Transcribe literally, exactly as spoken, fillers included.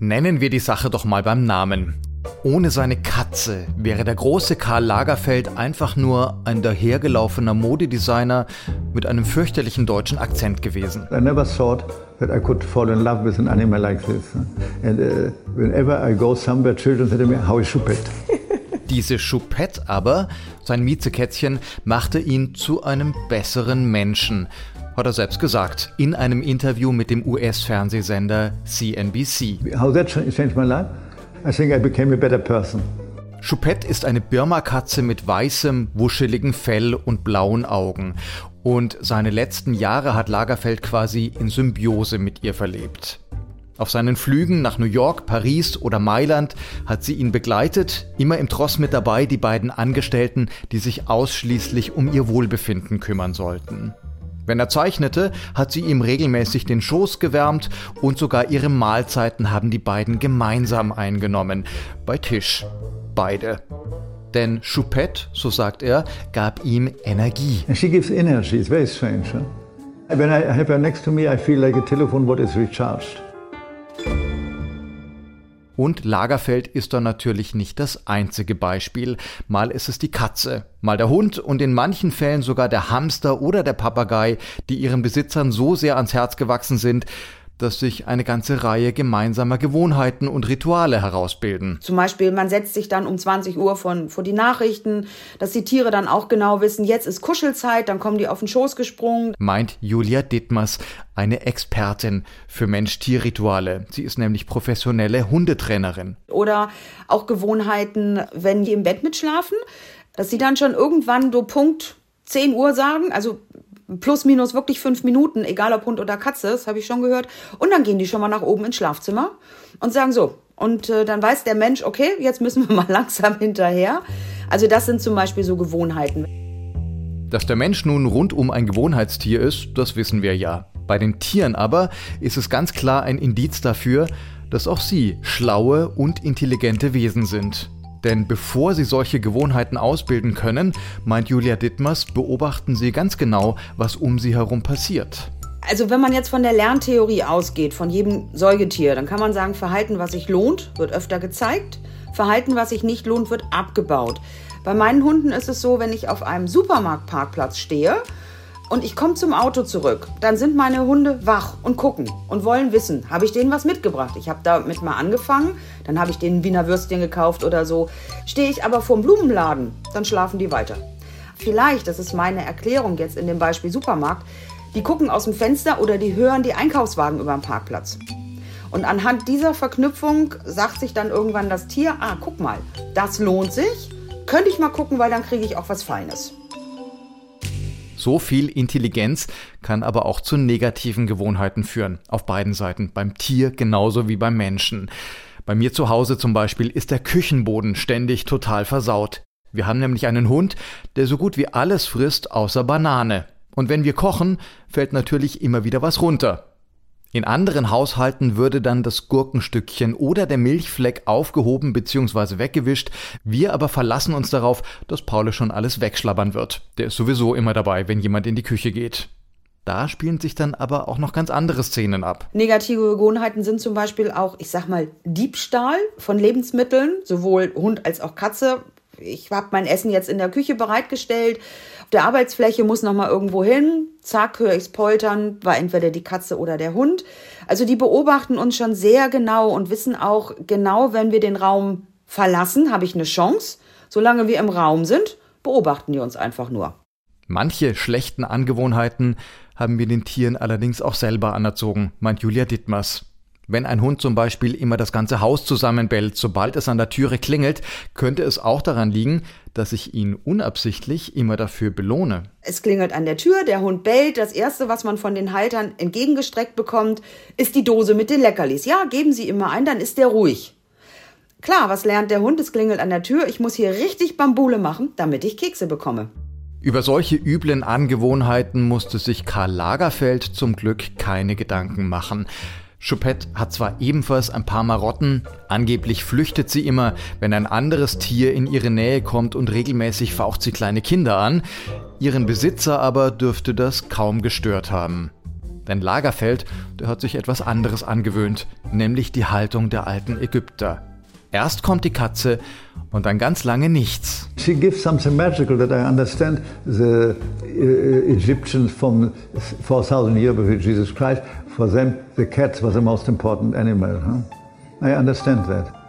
Nennen wir die Sache doch mal beim Namen. Ohne seine Katze wäre der große Karl Lagerfeld einfach nur ein dahergelaufener Modedesigner mit einem fürchterlichen deutschen Akzent gewesen. I never thought that I could fall in love with an animal like this. And uh, whenever I go somewhere, children say to me, how is Choupette? Diese Choupette aber, sein Miezekätzchen, machte ihn zu einem besseren Menschen, hat er selbst gesagt, in einem Interview mit dem U S-Fernsehsender C N B C. How that changed my life? I think I became a better person. Choupette ist eine Birma-Katze mit weißem, wuscheligen Fell und blauen Augen. Und seine letzten Jahre hat Lagerfeld quasi in Symbiose mit ihr verlebt. Auf seinen Flügen nach New York, Paris oder Mailand hat sie ihn begleitet, immer im Tross mit dabei die beiden Angestellten, die sich ausschließlich um ihr Wohlbefinden kümmern sollten. Wenn er zeichnete, hat sie ihm regelmäßig den Schoß gewärmt und sogar ihre Mahlzeiten haben die beiden gemeinsam eingenommen. Bei Tisch. Beide. Denn Choupette, so sagt er, gab ihm Energie. And she gives energy. It's very strange. Huh? When I have her next to me, I feel like a telephone what is recharged. Und Lagerfeld ist da natürlich nicht das einzige Beispiel. Mal ist es die Katze, mal der Hund und in manchen Fällen sogar der Hamster oder der Papagei, die ihren Besitzern so sehr ans Herz gewachsen sind, dass sich eine ganze Reihe gemeinsamer Gewohnheiten und Rituale herausbilden. Zum Beispiel, man setzt sich dann um zwanzig Uhr von, vor die Nachrichten, dass die Tiere dann auch genau wissen, jetzt ist Kuschelzeit, dann kommen die auf den Schoß gesprungen. Meint Julia Dittmers, eine Expertin für Mensch-Tier-Rituale. Sie ist nämlich professionelle Hundetrainerin. Oder auch Gewohnheiten, wenn die im Bett mitschlafen, dass sie dann schon irgendwann so Punkt zehn Uhr sagen, also plus minus wirklich fünf Minuten, egal ob Hund oder Katze, das habe ich schon gehört. Und dann gehen die schon mal nach oben ins Schlafzimmer und sagen so. Und äh, dann weiß der Mensch, okay, jetzt müssen wir mal langsam hinterher. Also das sind zum Beispiel so Gewohnheiten. Dass der Mensch nun rundum ein Gewohnheitstier ist, das wissen wir ja. Bei den Tieren aber ist es ganz klar ein Indiz dafür, dass auch sie schlaue und intelligente Wesen sind. Denn bevor sie solche Gewohnheiten ausbilden können, meint Julia Dittmers, beobachten sie ganz genau, was um sie herum passiert. Also wenn man jetzt von der Lerntheorie ausgeht, von jedem Säugetier, dann kann man sagen, Verhalten, was sich lohnt, wird öfter gezeigt. Verhalten, was sich nicht lohnt, wird abgebaut. Bei meinen Hunden ist es so, wenn ich auf einem Supermarktparkplatz stehe und ich komme zum Auto zurück, dann sind meine Hunde wach und gucken und wollen wissen, habe ich denen was mitgebracht? Ich habe damit mal angefangen, dann habe ich denen Wiener Würstchen gekauft oder so. Stehe ich aber vorm Blumenladen, dann schlafen die weiter. Vielleicht, das ist meine Erklärung jetzt in dem Beispiel Supermarkt, die gucken aus dem Fenster oder die hören die Einkaufswagen über dem Parkplatz. Und anhand dieser Verknüpfung sagt sich dann irgendwann das Tier, ah, guck mal, das lohnt sich, könnte ich mal gucken, weil dann kriege ich auch was Feines. So viel Intelligenz kann aber auch zu negativen Gewohnheiten führen, auf beiden Seiten, beim Tier genauso wie beim Menschen. Bei mir zu Hause zum Beispiel ist der Küchenboden ständig total versaut. Wir haben nämlich einen Hund, der so gut wie alles frisst, außer Banane. Und wenn wir kochen, fällt natürlich immer wieder was runter. In anderen Haushalten würde dann das Gurkenstückchen oder der Milchfleck aufgehoben bzw. weggewischt. Wir aber verlassen uns darauf, dass Paul schon alles wegschlabbern wird. Der ist sowieso immer dabei, wenn jemand in die Küche geht. Da spielen sich dann aber auch noch ganz andere Szenen ab. Negative Gewohnheiten sind zum Beispiel auch, ich sag mal, Diebstahl von Lebensmitteln, sowohl Hund als auch Katze. Ich habe mein Essen jetzt in der Küche bereitgestellt. Auf der Arbeitsfläche muss noch mal irgendwo hin. Zack, höre ich's poltern, war entweder die Katze oder der Hund. Also die beobachten uns schon sehr genau und wissen auch genau, wenn wir den Raum verlassen, habe ich eine Chance. Solange wir im Raum sind, beobachten die uns einfach nur. Manche schlechten Angewohnheiten haben wir den Tieren allerdings auch selber anerzogen, meint Julia Dittmers. Wenn ein Hund zum Beispiel immer das ganze Haus zusammenbellt, sobald es an der Türe klingelt, könnte es auch daran liegen, dass ich ihn unabsichtlich immer dafür belohne. Es klingelt an der Tür, der Hund bellt. Das Erste, was man von den Haltern entgegengestreckt bekommt, ist die Dose mit den Leckerlis. Ja, geben Sie immer ein, dann ist der ruhig. Klar, was lernt der Hund? Es klingelt an der Tür. Ich muss hier richtig Bambule machen, damit ich Kekse bekomme. Über solche üblen Angewohnheiten musste sich Karl Lagerfeld zum Glück keine Gedanken machen. Choupette hat zwar ebenfalls ein paar Marotten, angeblich flüchtet sie immer, wenn ein anderes Tier in ihre Nähe kommt und regelmäßig faucht sie kleine Kinder an. Ihren Besitzer aber dürfte das kaum gestört haben. Denn Lagerfeld, der hat sich etwas anderes angewöhnt, nämlich die Haltung der alten Ägypter. Erst kommt die Katze und dann ganz lange nichts. She gives something magical that I understand. The Egyptians from four thousand years before Jesus Christ, for them the cat was the most important animal. Huh? I understand that.